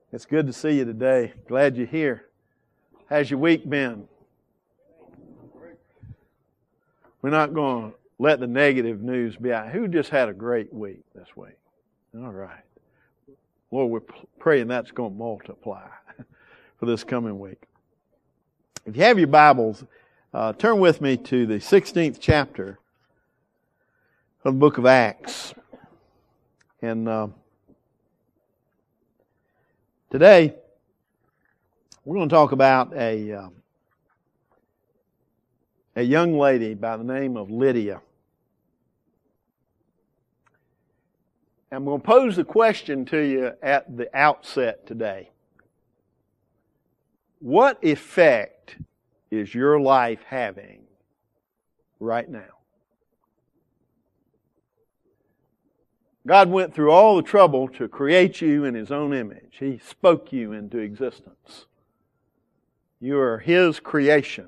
It's good to see you today. Glad you're here. How's your week been? We're not going to let the negative news be out. Who just had a great week this week? All right. Lord, we're praying that's going to multiply for this coming week. If you have your Bibles, turn with me to the 16th chapter of the book of Acts. And today, we're going to talk about a young lady by the name of Lydia. I'm going to pose a question to you at the outset today. What effect is your life having right now? God went through all the trouble to create you in His own image. He spoke you into existence. You are His creation.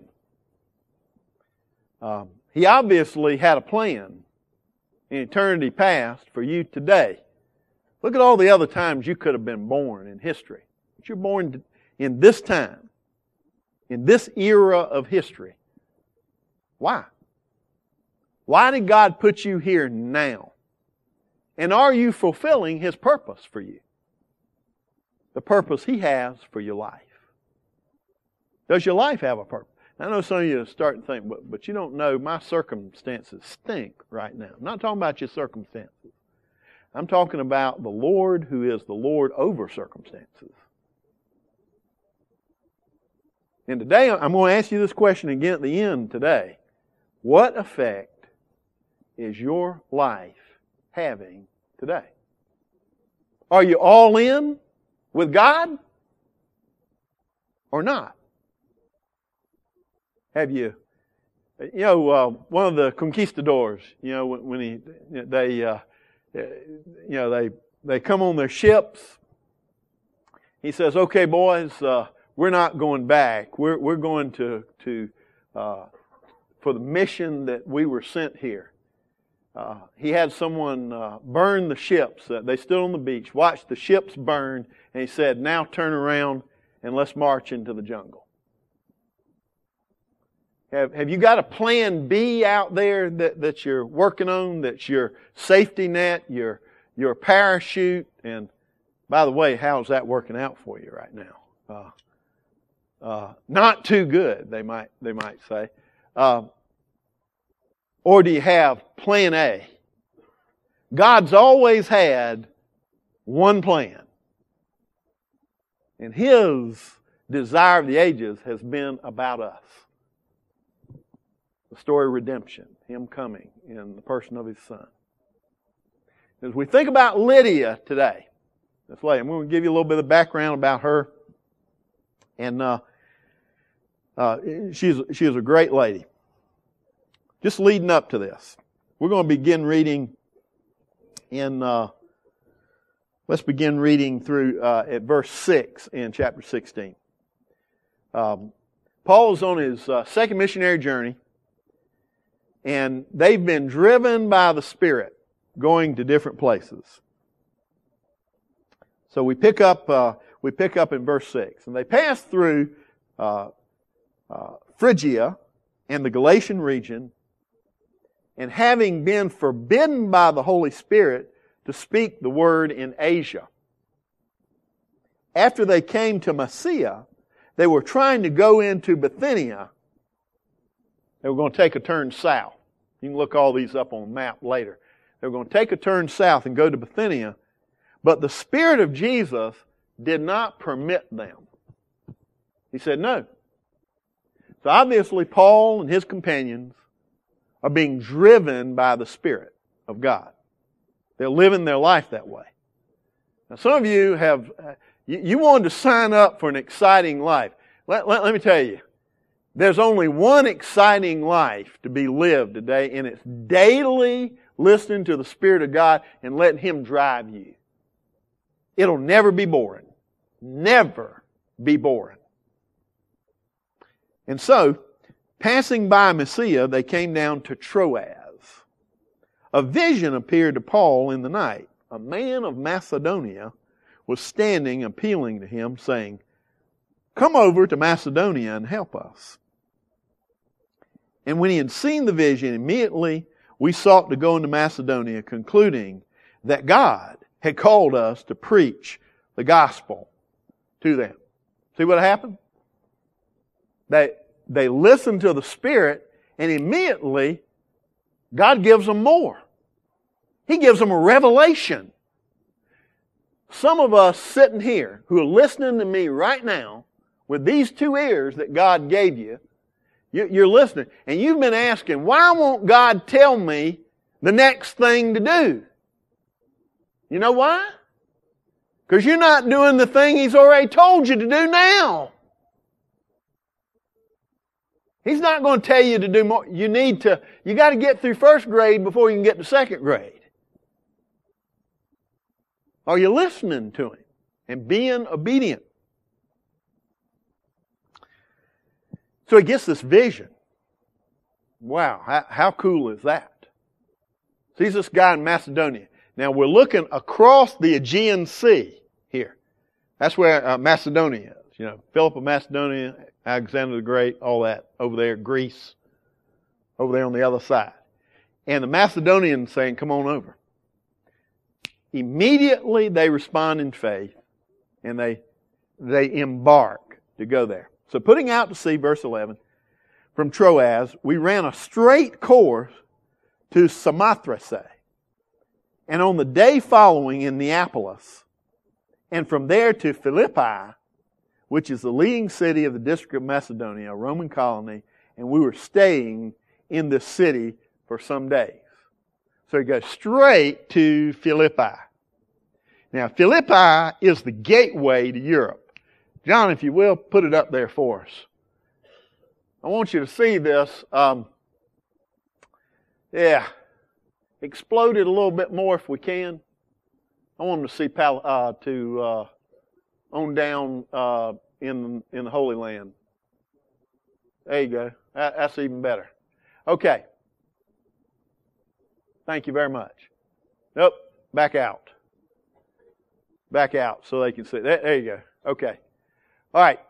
He obviously had a plan in eternity past for you today. Look at all the other times you could have been born in history. But you're born in this time, in this era of history. Why? Why did God put you here now? And are you fulfilling His purpose for you? The purpose He has for your life. Does your life have a purpose? I know some of you are starting to think, but you don't know, my circumstances stink right now. I'm not talking about your circumstances. I'm talking about the Lord who is the Lord over circumstances. And today, I'm going to ask you this question again at the end today. What effect is your life having today? Are you all in with God or not? Have you, one of the conquistadors, when they come on their ships, he says, "Okay, boys, we're not going back. We're going to for the mission that we were sent here." He had someone burn the ships. They stood on the beach, watched the ships burn, and he said, "Now turn around and let's march into the jungle." Have you got a plan B out there that you're working on, that's your safety net, your parachute? And by the way, how's that working out for you right now? Not too good, they might say. Or do you have plan A? God's always had one plan. And His desire of the ages has been about us. The story of redemption, Him coming in the person of His Son. As we think about Lydia today, I'm going to give you a little bit of background about her. And she's a great lady. Just leading up to this, we're going to begin reading let's begin reading through at verse 6 in chapter 16. Paul's on his second missionary journey, and they've been driven by the Spirit going to different places. So we pick up in verse 6. And they passed through Phrygia and the Galatian region, and having been forbidden by the Holy Spirit to speak the word in Asia. After they came to Mysia, they were trying to go into Bithynia. They were going to take a turn south. You can look all these up on the map later. They were going to take a turn south and go to Bithynia, but the Spirit of Jesus did not permit them. He said no. So obviously Paul and his companions are being driven by the Spirit of God. They're living their life that way. Now some of you have, you wanted to sign up for an exciting life. Let me tell you, there's only one exciting life to be lived today, and it's daily listening to the Spirit of God and letting Him drive you. It'll never be boring. Never be boring. And so, passing by Mysia, they came down to Troas. A vision appeared to Paul in the night. A man of Macedonia was standing appealing to him, saying, "Come over to Macedonia and help us." And when he had seen the vision, immediately we sought to go into Macedonia, concluding that God had called us to preach the gospel to them. See what happened? They listened to the Spirit, and immediately God gives them more. He gives them a revelation. Some of us sitting here who are listening to me right now with these two ears that God gave you, you're listening, and you've been asking, why won't God tell me the next thing to do? You know why? Because you're not doing the thing He's already told you to do now. He's not going to tell you to do more. You got to get through first grade before you can get to second grade. Are you listening to Him and being obedient? So he gets this vision. Wow, how cool is that? Sees this guy in Macedonia. Now we're looking across the Aegean Sea here. That's where Macedonia is. You know, Philip of Macedonia, Alexander the Great, all that over there, Greece, over there on the other side. And the Macedonians saying, "Come on over." Immediately they respond in faith, and they embark to go there. So putting out to sea, verse 11, from Troas, we ran a straight course to Samothrace, and on the day following in Neapolis, and from there to Philippi, which is the leading city of the district of Macedonia, a Roman colony, and we were staying in this city for some days. So he goes straight to Philippi. Now, Philippi is the gateway to Europe. John, if you will, put it up there for us. I want you to see this. Explode it a little bit more if we can. I want them to see on down in the Holy Land. There you go. That's even better. Okay. Thank you very much. Nope. Back out. Back out so they can see. There you go. Okay. All right.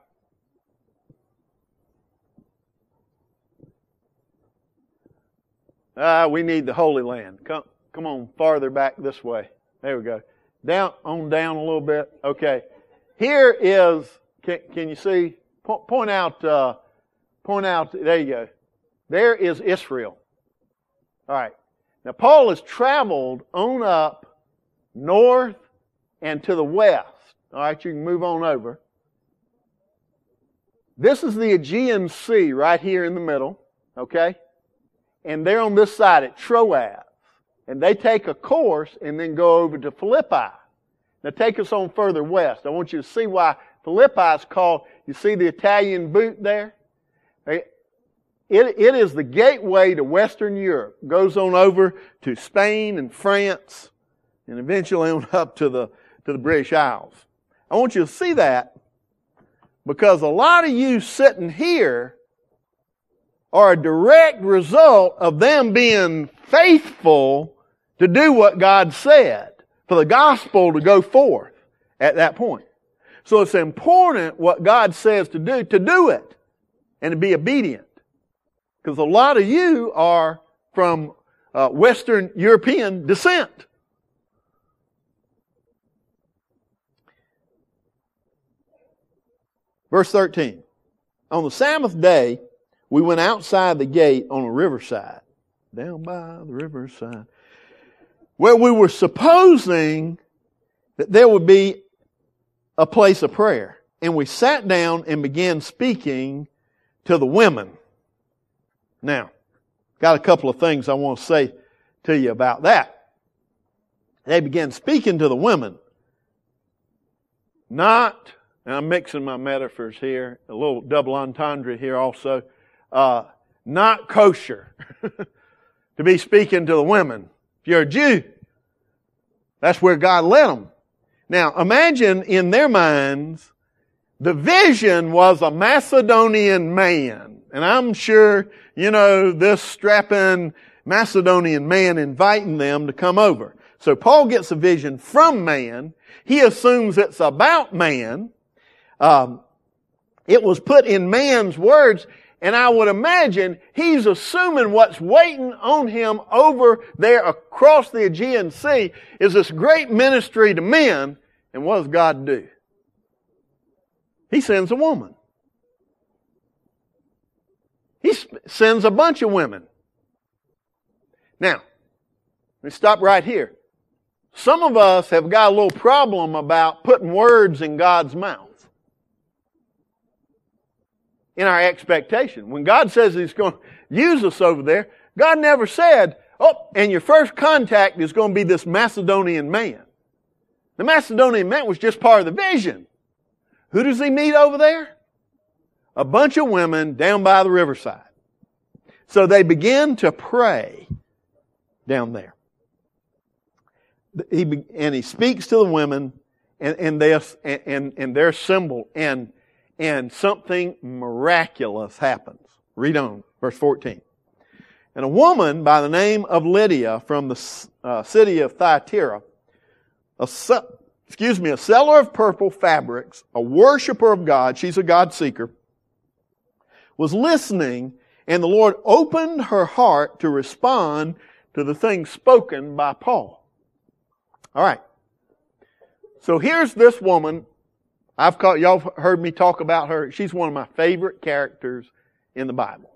We need the Holy Land. Come on farther back this way. There we go. Down a little bit. Okay. Here is, can you see? Point out, there you go. There is Israel. All right. Now Paul has traveled on up north and to the west. All right, you can move on over. This is the Aegean Sea right here in the middle, okay? And they're on this side at Troas. And they take a course and then go over to Philippi. Now take us on further west. I want you to see why Philippi is called, you see the Italian boot there? It is the gateway to Western Europe. Goes on over to Spain and France and eventually on up to the British Isles. I want you to see that because a lot of you sitting here are a direct result of them being faithful to do what God said, for the gospel to go forth at that point. So it's important what God says to do it, and to be obedient. Because a lot of you are from Western European descent. Verse 13. On the Sabbath day, we went outside the gate on a riverside, down by the riverside, where we were supposing that there would be a place of prayer. And we sat down and began speaking to the women. Now, got a couple of things I want to say to you about that. They began speaking to the women. Not, and I'm mixing my metaphors here, a little double entendre here also, not kosher to be speaking to the women. If you're a Jew, that's where God led them. Now, imagine in their minds, the vision was a Macedonian man. And I'm sure, this strapping Macedonian man inviting them to come over. So Paul gets a vision from man. He assumes it's about man. It was put in man's words, and I would imagine he's assuming what's waiting on him over there across the Aegean Sea is this great ministry to men. And what does God do? He sends a woman. He sends a bunch of women. Now, let me stop right here. Some of us have got a little problem about putting words in God's mouth in our expectation. When God says He's going to use us over there, God never said, oh, and your first contact is going to be this Macedonian man. The Macedonian man was just part of the vision. Who does He meet over there? A bunch of women down by the riverside. So they begin to pray down there. He speaks to the women, and they're assembled, and something miraculous happens. Read on, verse 14. And a woman by the name of Lydia from the city of Thyatira, a seller of purple fabrics, a worshiper of God, she's a God seeker, was listening, and the Lord opened her heart to respond to the things spoken by Paul. All right. So here's this woman. Y'all heard me talk about her. She's one of my favorite characters in the Bible.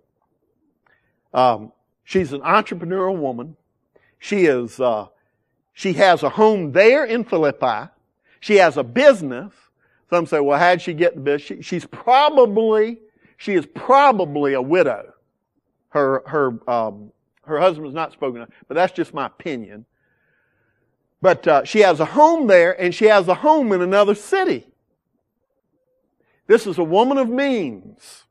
She's an entrepreneurial woman. She has a home there in Philippi. She has a business. Some say, well, how'd she get the business? She is probably a widow. Her husband is not spoken of, but that's just my opinion. But she has a home there, and she has a home in another city. This is a woman of means.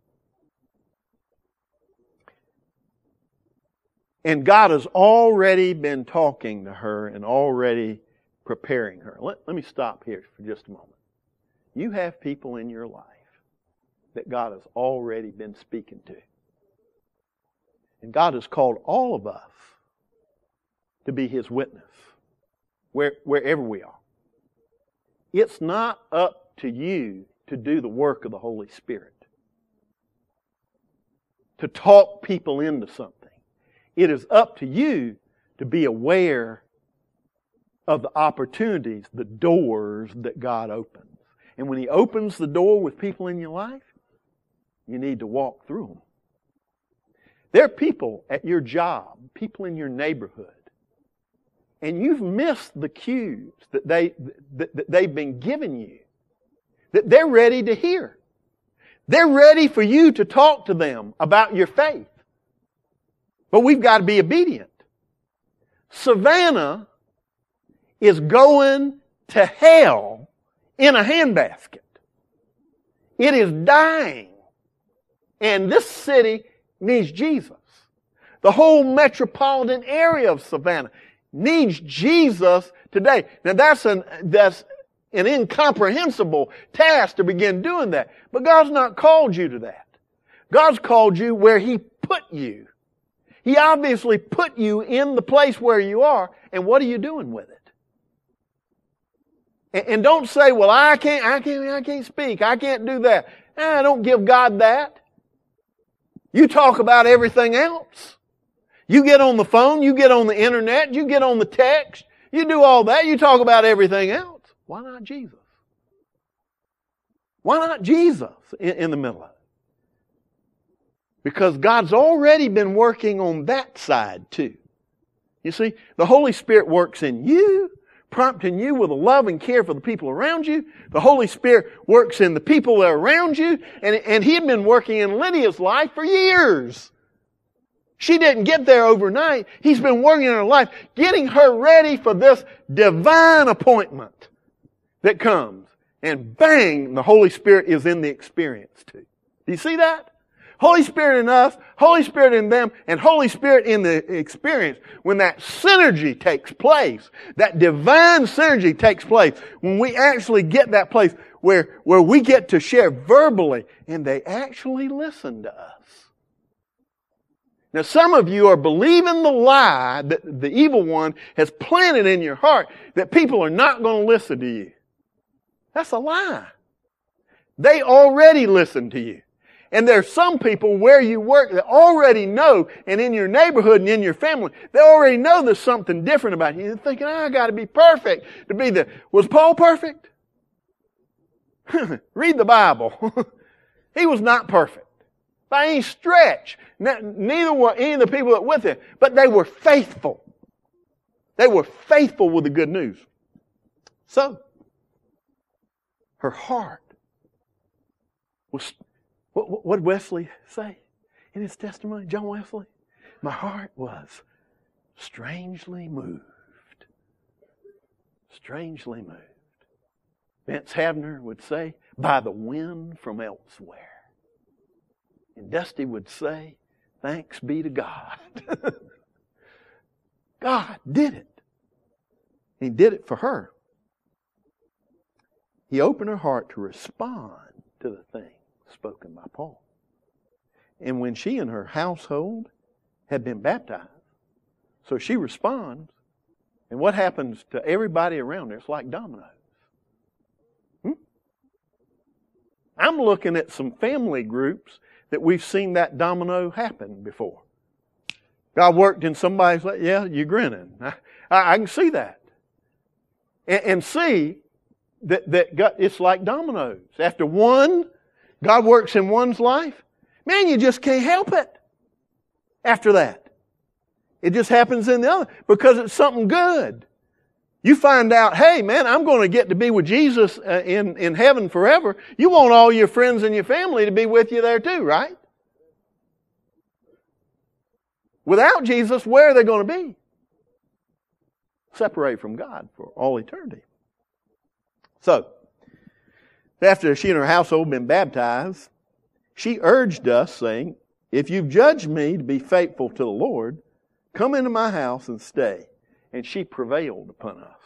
And God has already been talking to her and already preparing her. Let me stop here for just a moment. You have people in your life that God has already been speaking to. And God has called all of us to be His witness, wherever we are. It's not up to you to do the work of the Holy Spirit, to talk people into something. It is up to you to be aware of the opportunities, the doors that God opens. And when He opens the door with people in your life, you need to walk through them. There are people at your job, people in your neighborhood, and you've missed the cues that they've been giving you, that they're ready to hear. They're ready for you to talk to them about your faith. But we've got to be obedient. Savannah is going to hell in a handbasket. It is dying. And this city needs Jesus. The whole metropolitan area of Savannah needs Jesus today. Now that's an incomprehensible task to begin doing that. But God's not called you to that. God's called you where He put you. He obviously put you in the place where you are, and what are you doing with it? And don't say, well, I can't speak. I can't do that. Don't give God that. You talk about everything else. You get on the phone, you get on the internet, you get on the text, you do all that, you talk about everything else. Why not Jesus? Why not Jesus in the middle of it? Because God's already been working on that side too. You see, the Holy Spirit works in you, prompting you with a love and care for the people around you. The Holy Spirit works in the people that are around you. And He had been working in Lydia's life for years. She didn't get there overnight. He's been working in her life, getting her ready for this divine appointment that comes. And bang, the Holy Spirit is in the experience too. Do you see that? Holy Spirit in us, Holy Spirit in them, and Holy Spirit in the experience. When that synergy takes place, that divine synergy takes place, when we actually get that place where we get to share verbally, and they actually listen to us. Now some of you are believing the lie that the evil one has planted in your heart that people are not going to listen to you. That's a lie. They already listen to you. And there's some people where you work that already know, and in your neighborhood and in your family, they already know there's something different about you. You're thinking, I got to be perfect to be the... Was Paul perfect? Read the Bible. He was not perfect. By any stretch. Neither were any of the people that were with him. But they were faithful. They were faithful with the good news. So, her heart was... What did Wesley say in his testimony? John Wesley? My heart was strangely moved. Strangely moved. Vance Havner would say, by the wind from elsewhere. And Dusty would say, thanks be to God. God did it. He did it for her. He opened her heart to respond to the thing spoken by Paul. And when she and her household had been baptized, so she responds, and what happens to everybody around her? It's like dominoes. I'm looking at some family groups that we've seen that domino happen before. God worked in somebody's life. Yeah, you're grinning. I can see that. And see that God, it's like dominoes. After one, God works in one's life. Man, you just can't help it after that. It just happens in the other because it's something good. You find out, hey man, I'm going to get to be with Jesus in heaven forever. You want all your friends and your family to be with you there too, right? Without Jesus, where are they going to be? Separated from God for all eternity. So, after she and her household had been baptized, she urged us, saying, if you've judged me to be faithful to the Lord, come into my house and stay. And she prevailed upon us.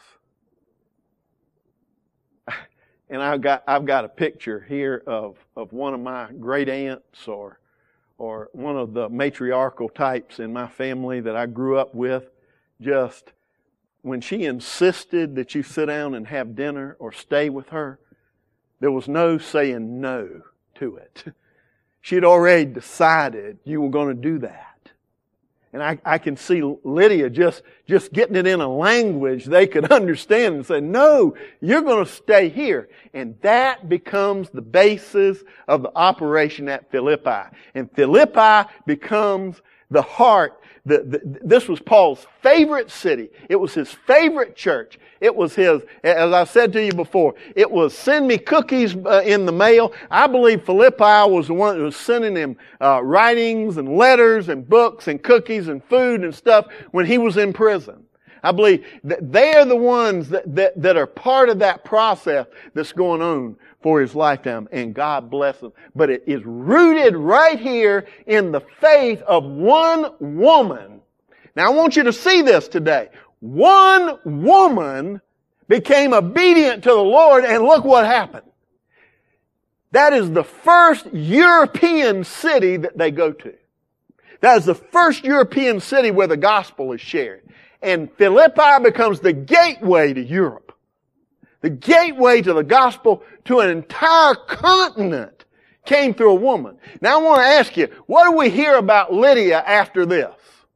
And I've got a picture here of one of my great aunts or one of the matriarchal types in my family that I grew up with. Just when she insisted that you sit down and have dinner or stay with her, there was no saying no to it. She had already decided you were going to do that. And I can see Lydia just getting it in a language they could understand and say, no, you're going to stay here. And that becomes the basis of the operation at Philippi. And Philippi becomes the heart. This was Paul's favorite city. It was his favorite church. It was his, as I said to you before, it was send me cookies in the mail. I believe Philippi was the one that was sending him writings and letters and books and cookies and food and stuff when he was in prison. I believe that they are the ones that are part of that process that's going on for his lifetime, and God bless them. But it is rooted right here in the faith of one woman. Now I want you to see this today. One woman became obedient to the Lord, and look what happened. That is the first European city that they go to. That is the first European city where the gospel is shared. And Philippi becomes the gateway to Europe. The gateway to the gospel to an entire continent came through a woman. Now I want to ask you, what do we hear about Lydia after this?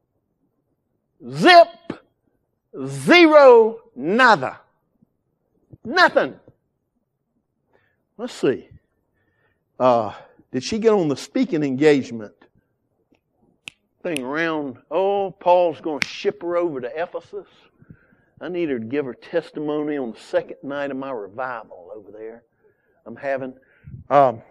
Zip, zero, nada. Nothing. Let's see. Did she get on the speaking engagement thing around, Paul's going to ship her over to Ephesus? I need her to give her testimony on the second night of my revival over there I'm having. Her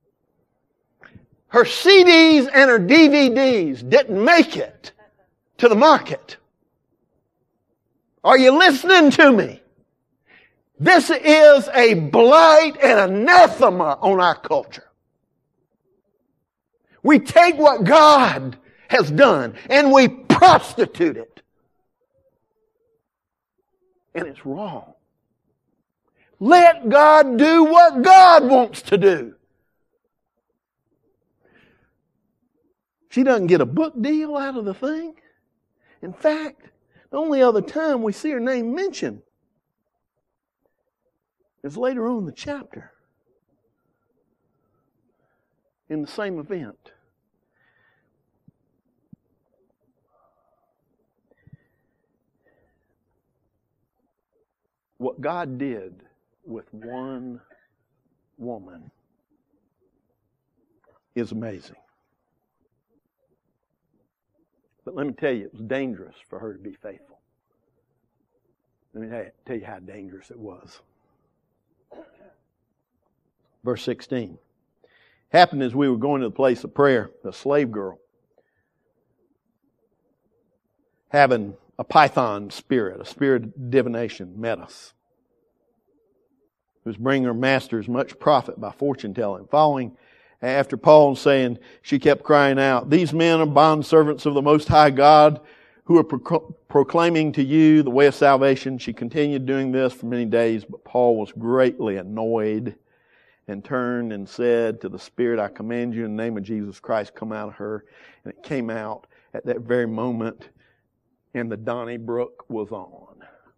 CDs and her DVDs didn't make it to the market. Are you listening to me? This is a blight and anathema on our culture. We take what God has done and we prostitute it. And it's wrong. Let God do what God wants to do. She doesn't get a book deal out of the thing. In fact, the only other time we see her name mentioned is later on in the chapter, in the same event. What God did with one woman is amazing. But let me tell you, it was dangerous for her to be faithful. Let me tell you how dangerous it was. Verse 16. Happened as we were going to the place of prayer, the slave girl, having a python spirit, a spirit of divination, met us. Who was bringing her masters much profit by fortune telling. Following after Paul and saying, she kept crying out, "These men are bondservants of the Most High God who are proclaiming to you the way of salvation." She continued doing this for many days, but Paul was greatly annoyed and turned and said to the spirit, "I command you in the name of Jesus Christ, come out of her." And it came out at that very moment, and the Donnybrook was on.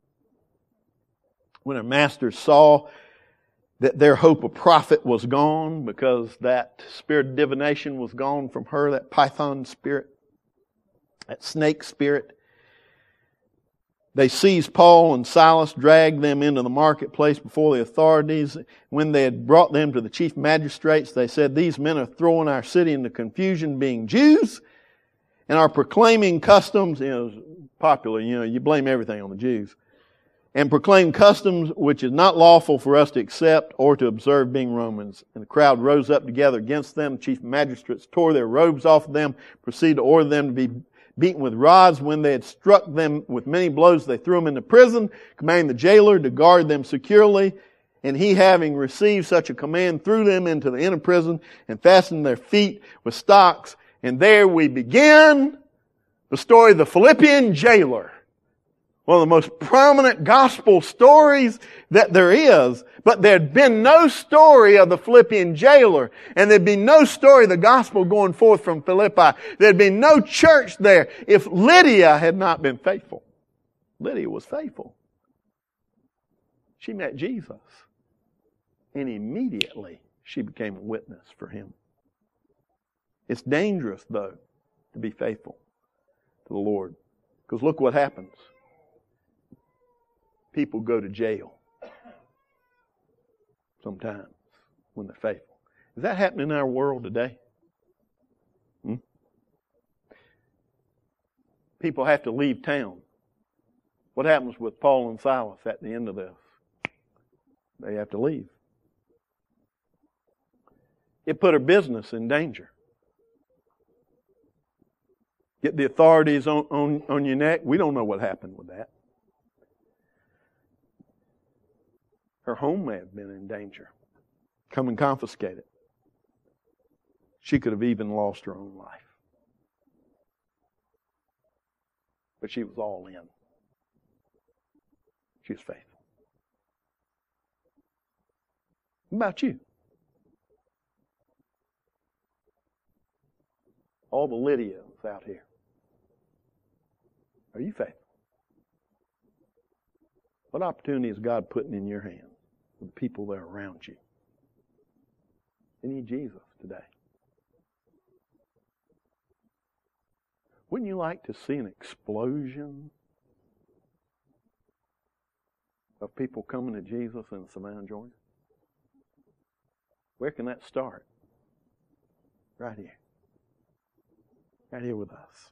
When her masters saw that their hope of profit was gone because that spirit of divination was gone from her, that python spirit, that snake spirit, they seized Paul and Silas, dragged them into the marketplace before the authorities. When they had brought them to the chief magistrates, they said, "These men are throwing our city into confusion, being Jews, and are proclaiming customs." Popular, you blame everything on the Jews. "And proclaim customs which is not lawful for us to accept or to observe, being Romans." And the crowd rose up together against them. The chief magistrates tore their robes off of them, proceeded to order them to be beaten with rods. When they had struck them with many blows, they threw them into prison, commanding the jailer to guard them securely. And he, having received such a command, threw them into the inner prison and fastened their feet with stocks. And there we begin the story of the Philippian jailer. One of the most prominent gospel stories that there is. But there'd been no story of the Philippian jailer. And there'd be no story of the gospel going forth from Philippi. There'd be no church there if Lydia had not been faithful. Lydia was faithful. She met Jesus. And immediately she became a witness for him. It's dangerous, though, to be faithful to the Lord. Because look what happens. People go to jail sometimes when they're faithful. Is that happening in our world today? People have to leave town. What happens with Paul and Silas at the end of this? They have to leave. It put her business in danger. Get the authorities on your neck. We don't know what happened with that. Her home may have been in danger. Come and confiscate it. She could have even lost her own life. But she was all in. She was faithful. What about you? All the Lydias out here. Are you faithful? What opportunity is God putting in your hands for the people that are around you? They need Jesus today. Wouldn't you like to see an explosion of people coming to Jesus in Savannah, Georgia? Where can that start? Right here. Right here with us.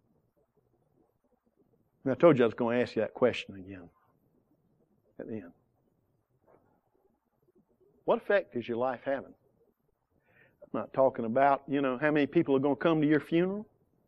And I told you I was going to ask you that question again at the end. What effect is your life having? I'm not talking about, how many people are going to come to your funeral.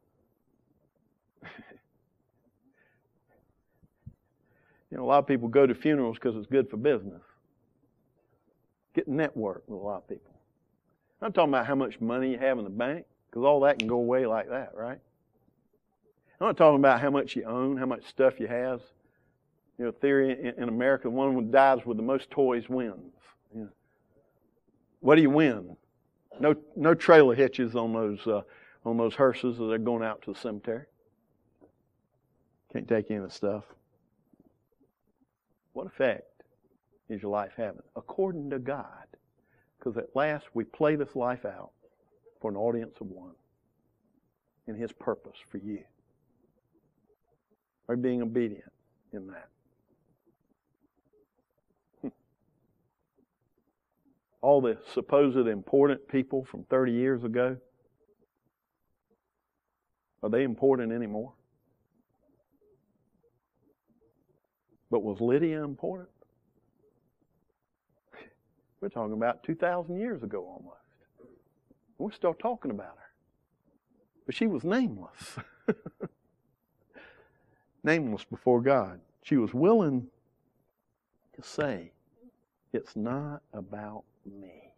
A lot of people go to funerals because it's good for business. Get network with a lot of people. I'm not talking about how much money you have in the bank, because all that can go away like that, right? I'm not talking about how much you own, how much stuff you have. Theory in America, the one who dies with the most toys wins. What do you win? No trailer hitches on those on those hearses as they're going out to the cemetery. Can't take any of the stuff. What effect is your life having? According to God. Because at last we play this life out for an audience of one. And His purpose for you. Are you being obedient in that? All the supposed important people from 30 years ago, are they important anymore? But was Lydia important? We're talking about 2,000 years ago almost. We're still talking about her. But she was nameless. Nameless before God. She was willing to say, it's not about me.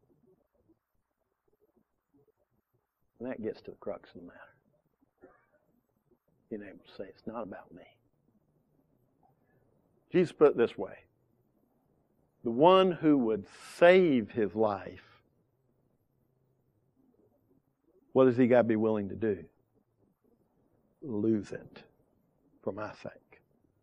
And that gets to the crux of the matter. Being able to say, it's not about me. Jesus put it this way. The one who would save his life, what does he got to be willing to do? Lose it for my sake.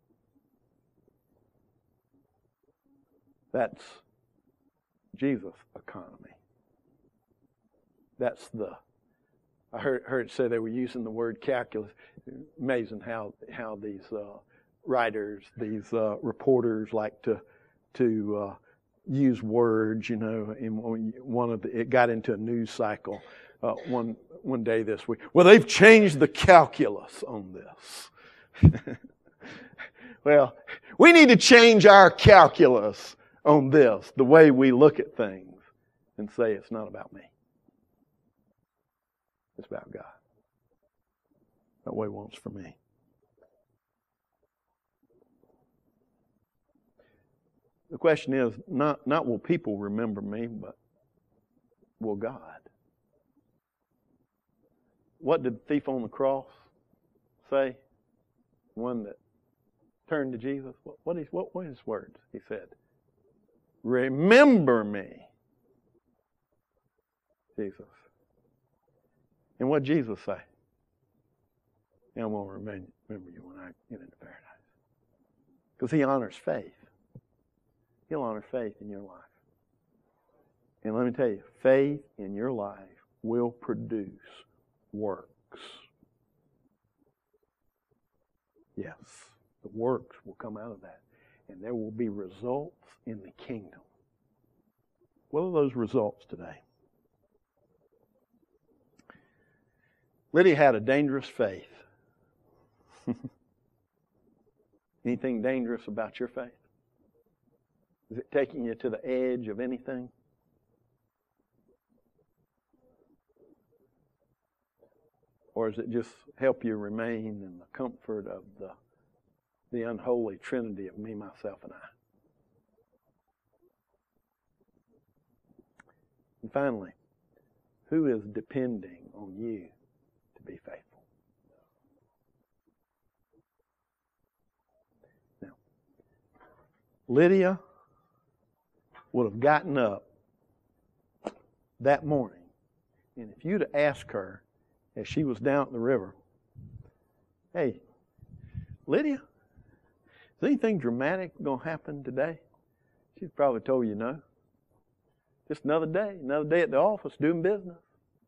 That's Jesus' economy. That's I heard it say they were using the word calculus. Amazing how these writers, these reporters like to use words, you know. It got into a news cycle one day this week. Well, they've changed the calculus on this. Well, we need to change our calculus on this, the way we look at things, and say it's not about me. It's about God. That's what He wants for me. The question is, not will people remember me, but will God? What did the thief on the cross say? One that turned to Jesus. What were his words? He said, remember me, Jesus. And what did Jesus say? I'm going to remember you when I get into paradise. Because He honors faith. He'll honor faith in your life. And let me tell you, faith in your life will produce works. Yes, the works will come out of that. And there will be results in the kingdom. What are those results today? Lydia had a dangerous faith. Anything dangerous about your faith? Is it taking you to the edge of anything? Or does it just help you remain in the comfort of the unholy trinity of me, myself, and I? And finally, who is depending on you to be faithful? Now, Lydia would have gotten up that morning, and if you'd have asked her as she was down at the river, hey, Lydia, is anything dramatic going to happen today? She'd probably told you no. Just another day at the office doing business.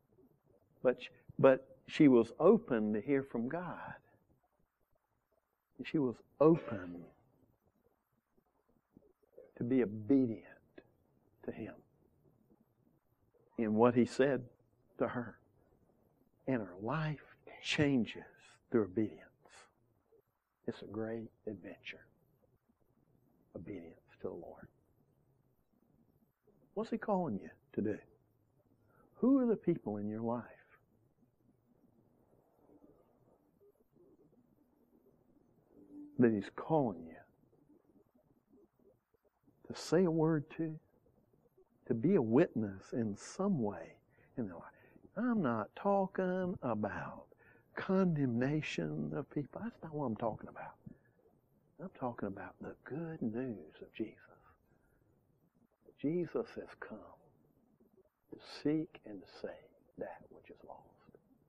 But she was open to hear from God. She was open to be obedient to Him in what He said to her. And her life changes through obedience. It's a great adventure. Obedience to the Lord. What's He calling you to do? Who are the people in your life that He's calling you to say a word to be a witness in some way in their life? I'm not talking about condemnation of people. That's not what I'm talking about. I'm talking about the good news of Jesus. Jesus has come to seek and to save that which is lost.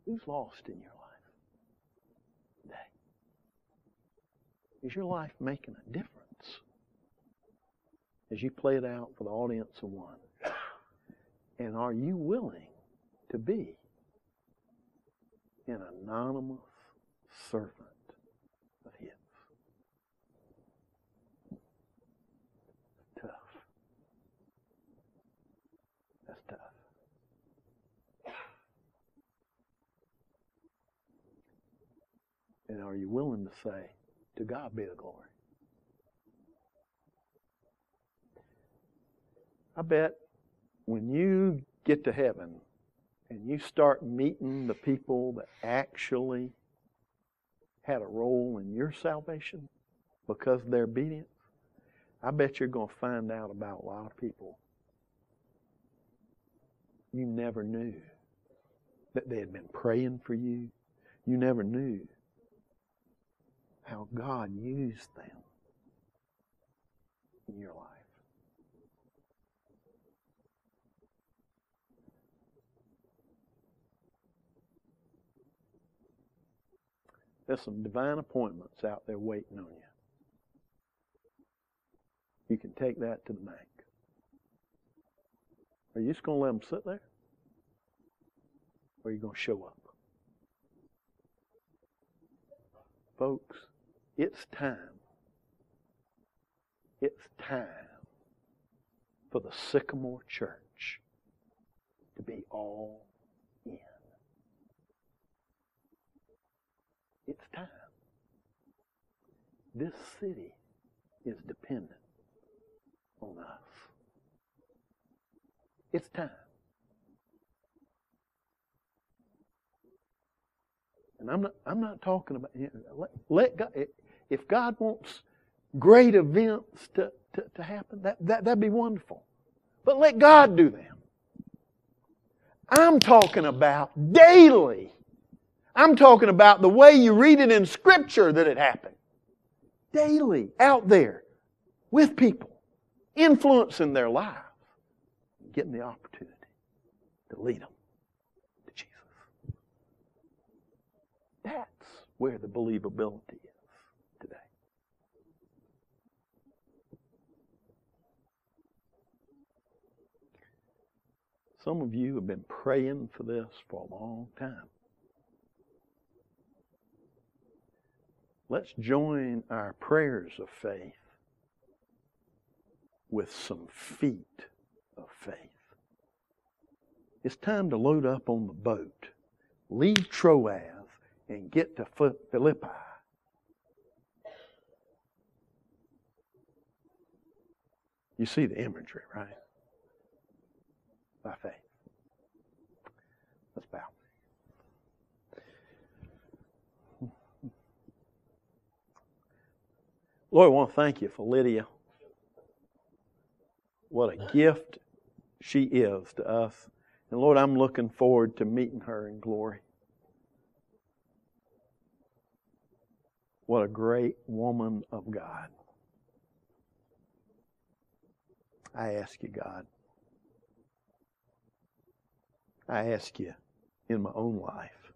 Who's lost in your life today? Is your life making a difference as you play it out for the audience of one? And are you willing to be an anonymous servant of His? Tough. That's tough. And are you willing to say, to God be the glory? I bet when you get to heaven and you start meeting the people that actually had a role in your salvation because of their obedience, I bet you're going to find out about a lot of people you never knew that they had been praying for you. You never knew how God used them in your life. There's some divine appointments out there waiting on you. You can take that to the bank. Are you just going to let them sit there? Or are you going to show up? Folks, it's time. It's time for the Sycamore Church to be all in. It's time. This city is dependent on us. It's time. And I'm not talking about, let God, if God wants great events to happen, that'd be wonderful. But let God do them. I'm talking about daily. I'm talking about the way you read it in Scripture that it happened. Daily, out there, with people, influencing their lives, getting the opportunity to lead them to Jesus. That's where the believability is today. Some of you have been praying for this for a long time. Let's join our prayers of faith with some feet of faith. It's time to load up on the boat, leave Troas, and get to Philippi. You see the imagery, right? By faith. Let's bow. Lord, I want to thank you for Lydia. What a gift she is to us. And Lord, I'm looking forward to meeting her in glory. What a great woman of God. I ask you, God. I ask you in my own life.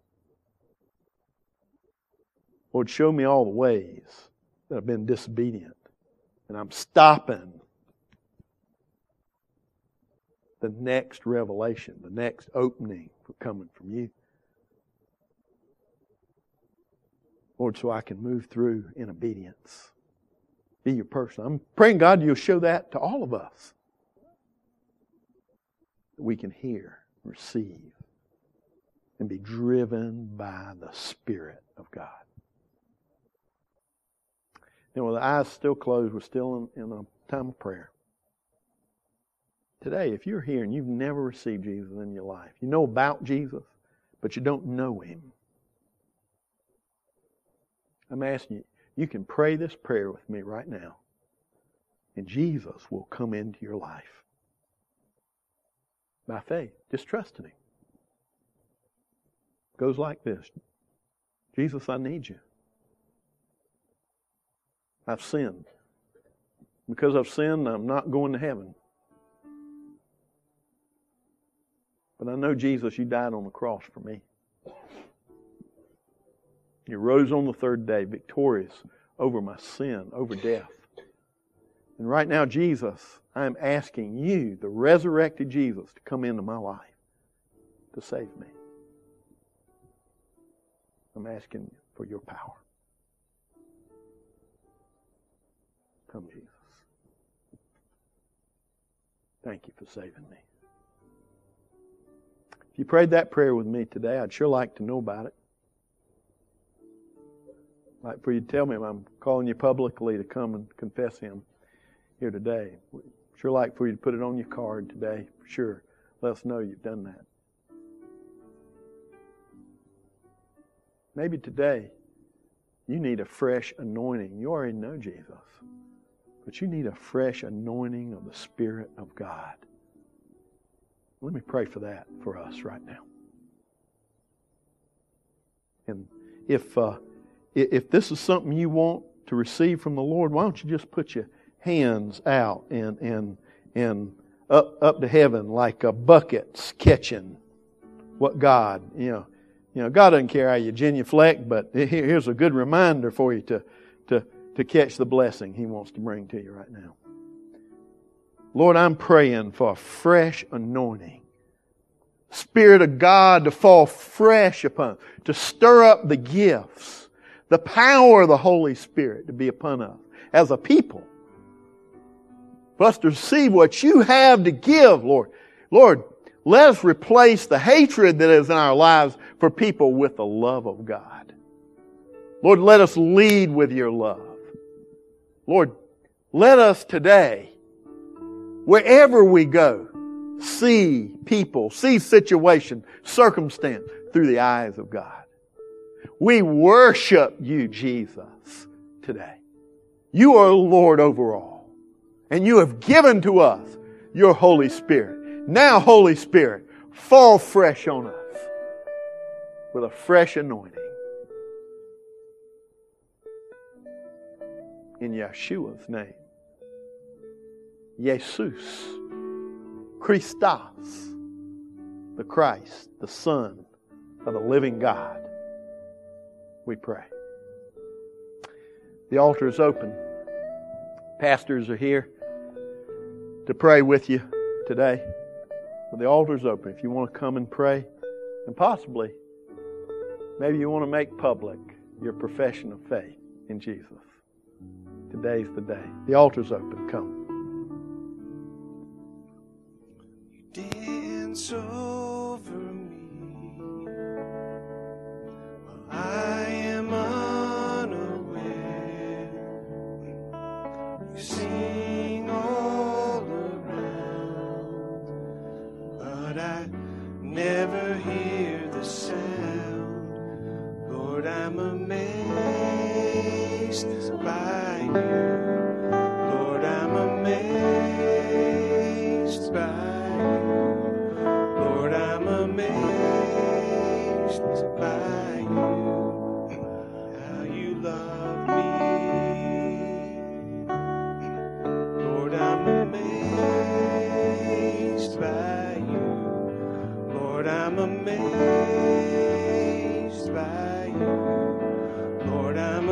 Lord, show me all the ways that I've been disobedient. And I'm stopping the next revelation, the next opening for coming from you. Lord, so I can move through in obedience. Be your person. I'm praying, God, you'll show that to all of us. That we can hear, receive, and be driven by the Spirit of God. And with the eyes still closed, we're still in a time of prayer. Today, if you're here and you've never received Jesus in your life, you know about Jesus, but you don't know Him, I'm asking you, you can pray this prayer with me right now, and Jesus will come into your life. By faith, just trusting Him. It goes like this. Jesus, I need you. I've sinned. Because I've sinned, I'm not going to heaven. But I know, Jesus, you died on the cross for me. You rose on the third day, victorious over my sin, over death. And right now, Jesus, I am asking you, the resurrected Jesus, to come into my life to save me. I'm asking for your power. Come, Jesus. Thank you for saving me. If you prayed that prayer with me today, I'd sure like to know about it. I'd like for you to tell me I'm calling you publicly to come and confess Him here today. Sure like for you to put it on your card today. For sure. Let us know you've done that. Maybe today you need a fresh anointing. You already know Jesus. But you need a fresh anointing of the Spirit of God. Let me pray for that for us right now. And if this is something you want to receive from the Lord, why don't you just put your hands out and up to heaven like buckets catching what God, God doesn't care how you genuflect, but here's a good reminder for you to catch the blessing He wants to bring to you right now. Lord, I'm praying for a fresh anointing. Spirit of God to fall fresh upon us, to stir up the gifts, the power of the Holy Spirit to be upon us as a people. For us to receive what you have to give, Lord. Lord, let us replace the hatred that is in our lives for people with the love of God. Lord, let us lead with your love. Lord, let us today, wherever we go, see people, see situation, circumstance through the eyes of God. We worship you, Jesus, today. You are Lord over all. And you have given to us your Holy Spirit. Now, Holy Spirit, fall fresh on us with a fresh anointing. In Yeshua's name. Jesus, Christos, the Christ, the Son of the living God, we pray. The altar is open. Pastors are here to pray with you today. But the altar is open. If you want to come and pray, and possibly, maybe you want to make public your profession of faith in Jesus. Today's the day. The altar's open. Come. You dance over me while I am unaware. You sing all around, but I never hear the sound. Lord, I'm amazed by you. Lord, I'm amazed by you. Lord, I'm amazed by you. How you love me. Lord, I'm amazed by you. Lord, I'm amazed by you. Lord, I'm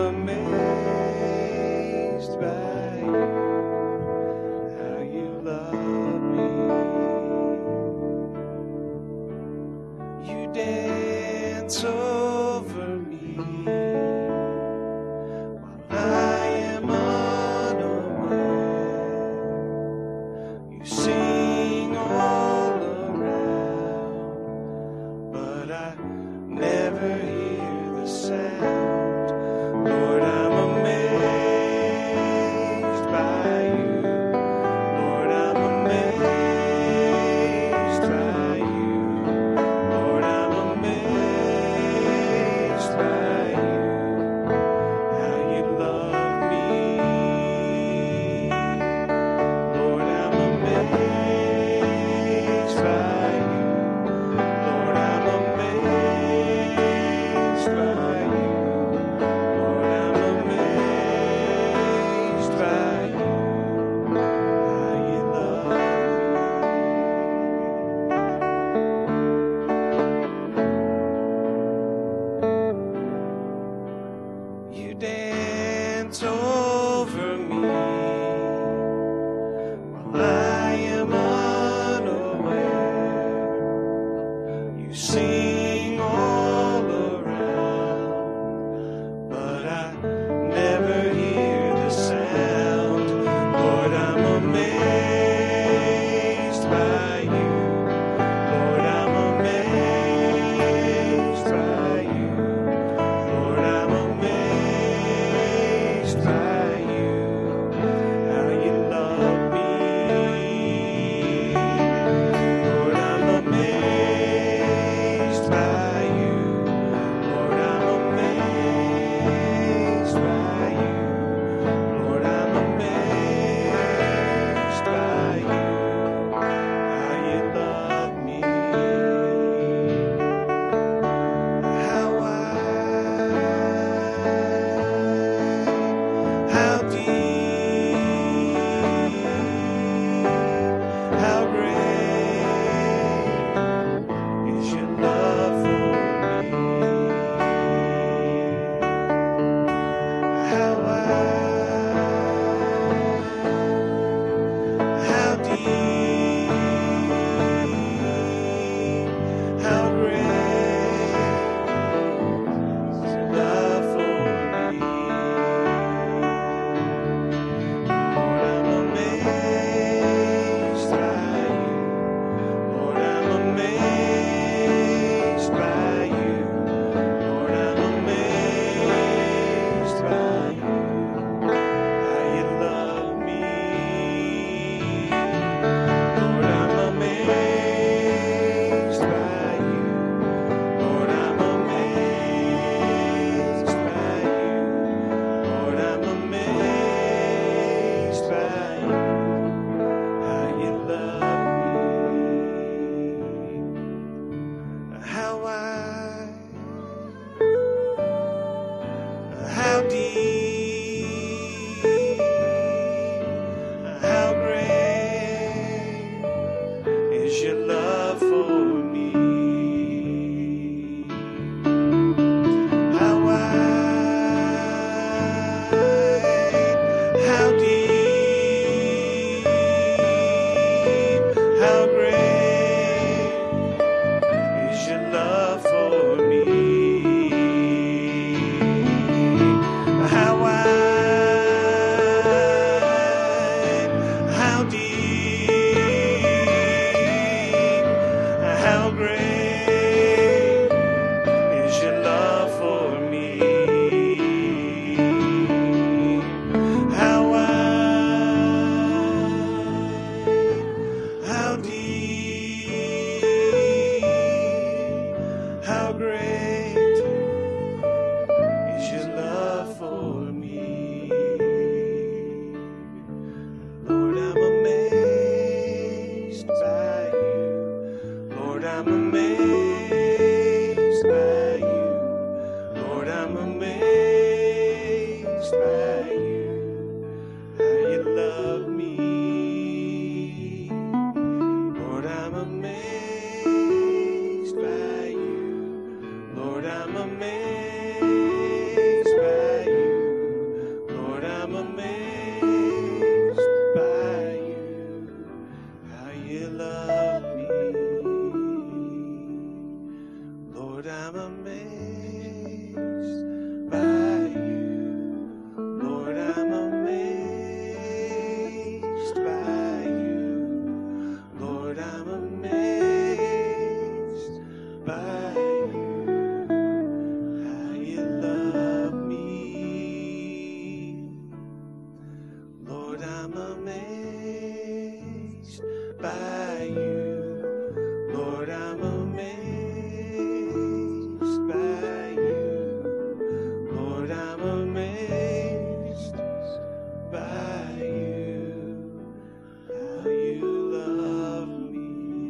amazed by you, how you love me. You dance over me while I am unaware. You sing all around, but I never hear the sound. Lord, I'm amazed by you. Lord, I'm amazed by you. Lord, I'm amazed I'm amazed by you. Lord, I'm amazed by you. How you love me. Lord, I'm amazed by you. Lord, I'm amazed by you. Lord, I'm amazed by you. How you love me. Lord, I'm amazed by you. Lord, I'm amazed by you. Lord, I'm amazed by you. How you love me. Lord, I'm amazed by you. Lord, I'm amazed by you. Lord, I'm amazed by you. How you love me.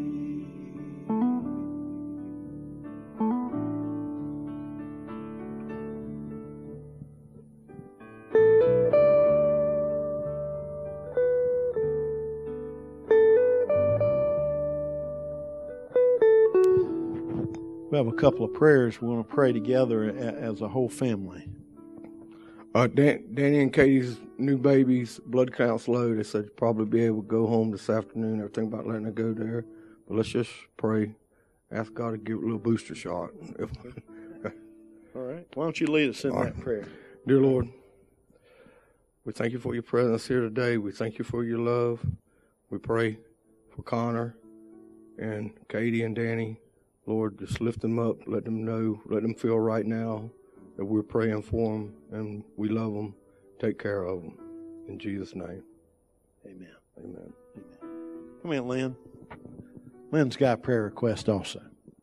We have a couple of prayers we want to pray together as a whole family. Danny and Katie's new baby's blood count's low. They said you'll probably be able to go home this afternoon. They're thinking about letting her go there. But let's just pray. Ask God to give it a little booster shot. All right. Why don't you lead us in All that right. prayer? Dear Lord, we thank you for your presence here today. We thank you for your love. We pray for Connor and Katie and Danny. Lord, just lift them up. Let them know, let them feel right now that we're praying for them and we love them. Take care of them. In Jesus' name. Amen. Amen. Come in, Lynn. Lynn's got a prayer request also.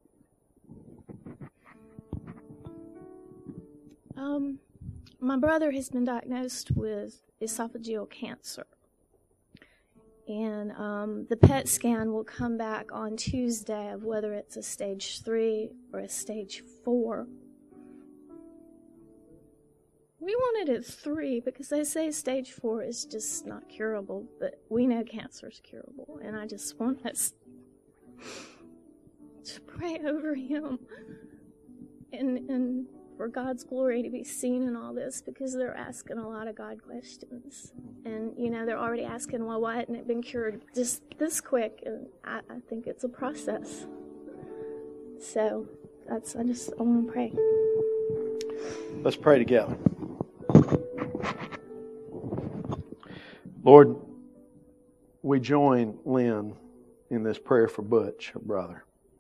My brother has been diagnosed with esophageal cancer. And the PET scan will come back on Tuesday of whether it's a stage 3 or a stage 4. We wanted it 3 because they say stage 4 is just not curable, but we know cancer is curable. And I just want us to pray over him and for God's glory to be seen in all this, because they're asking a lot of God questions. And, you know, they're already asking, well, why hadn't it been cured just this quick? And I think it's a process. So I want to pray. Let's pray together. Lord, we join Lynn in this prayer for Butch, her brother.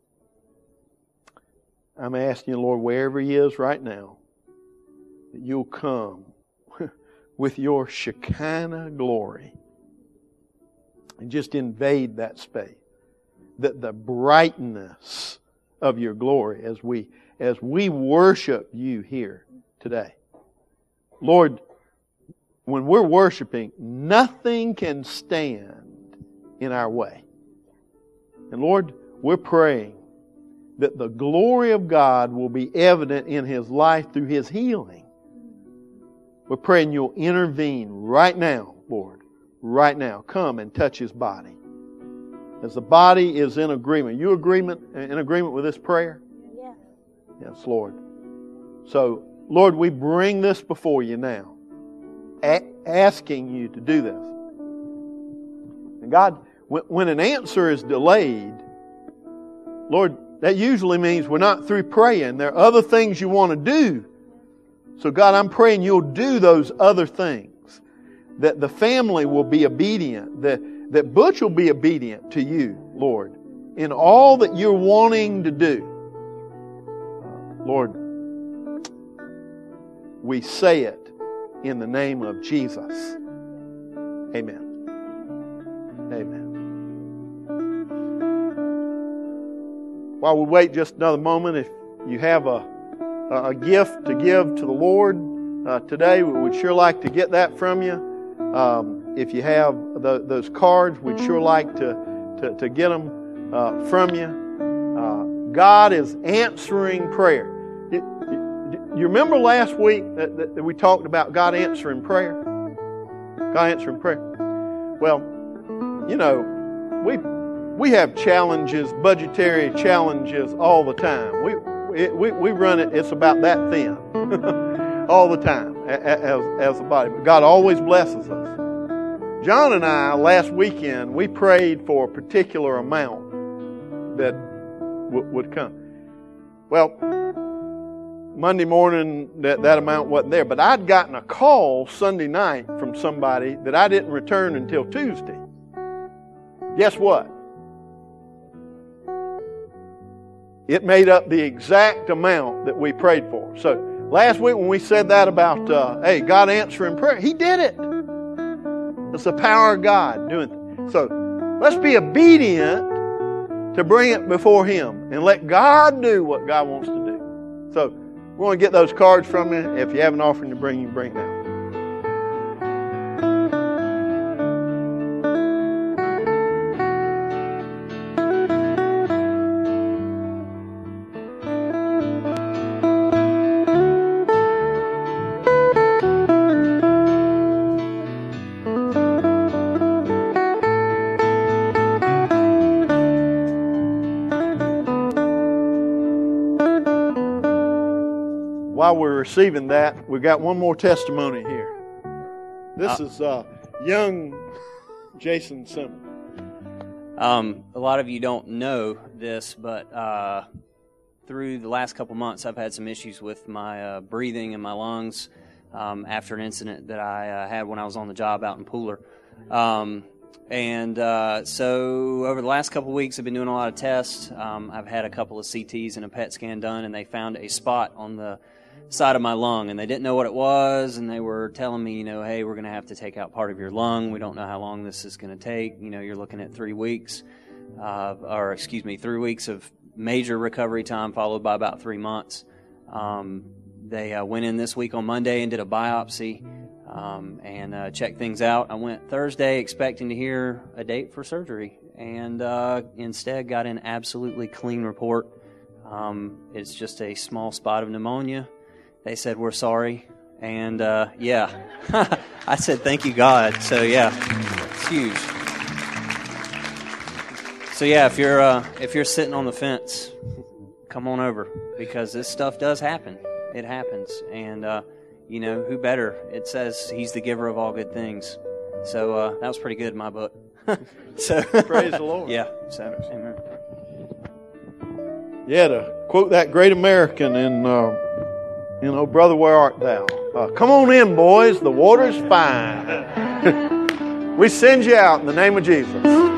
I'm asking you, Lord, wherever he is right now, that you'll come with your Shekinah glory and just invade that space. That the brightness of your glory as we worship you here today. Lord, when we're worshiping, nothing can stand in our way. And Lord, we're praying that the glory of God will be evident in his life through his healing. We're praying you'll intervene right now, Lord. Right now. Come and touch his body. As the body is in agreement. You in agreement with this prayer? Yeah. Yes, Lord. So, Lord, we bring this before you now. Asking you to do this. And God, when an answer is delayed, Lord, that usually means we're not through praying. There are other things you want to do. So God, I'm praying you'll do those other things. That the family will be obedient. That Butch will be obedient to you, Lord, in all that you're wanting to do. Lord, we say it in the name of Jesus. Amen. Amen. While we wait just another moment, if you have a gift to give to the Lord today, we would sure like to get that from you. If you have those cards, we'd sure like to get them from you. God is answering prayer. You remember last week that we talked about God answering prayer? God answering prayer. Well, you know, we have challenges, budgetary challenges all the time. We run it, it's about that thin all the time as a body. But God always blesses us. John and I, last weekend, we prayed for a particular amount that would come. Well, Monday morning, that amount wasn't there. But I'd gotten a call Sunday night from somebody that I didn't return until Tuesday. Guess what? It made up the exact amount that we prayed for. So last week when we said that about, hey, God answering prayer, He did it. It's the power of God doing it. So let's be obedient to bring it before Him and let God do what God wants to do. So we're going to get those cards from you. If you have an offering to bring, you bring it now. While we're receiving that, we've got one more testimony here. This is young Jason Simmons. A lot of you don't know this, but through the last couple months, I've had some issues with my breathing and my lungs after an incident that I had when I was on the job out in Pooler. So over the last couple of weeks, I've been doing a lot of tests. I've had a couple of CTs and a PET scan done, and they found a spot on the side of my lung, and they didn't know what it was, and they were telling me, hey, we're going to have to take out part of your lung. We don't know how long this is going to take. You're looking at 3 weeks, 3 weeks of major recovery time followed by about 3 months. They went in this week on Monday and did a biopsy and checked things out. I went Thursday expecting to hear a date for surgery, and instead got an absolutely clean report. It's just a small spot of pneumonia. They said, we're sorry. And, I said, thank you, God. So, it's huge. So, if you're sitting on the fence, come on over, because this stuff does happen. It happens. And, who better? It says He's the giver of all good things. So, that was pretty good in my book. So praise the Lord. Yeah. So, amen. Yeah, to quote that great American in, Brother, where art thou? Come on in, boys. The water's fine. We send you out in the name of Jesus.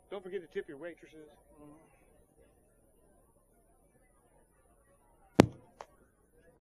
Don't forget to tip your waitresses.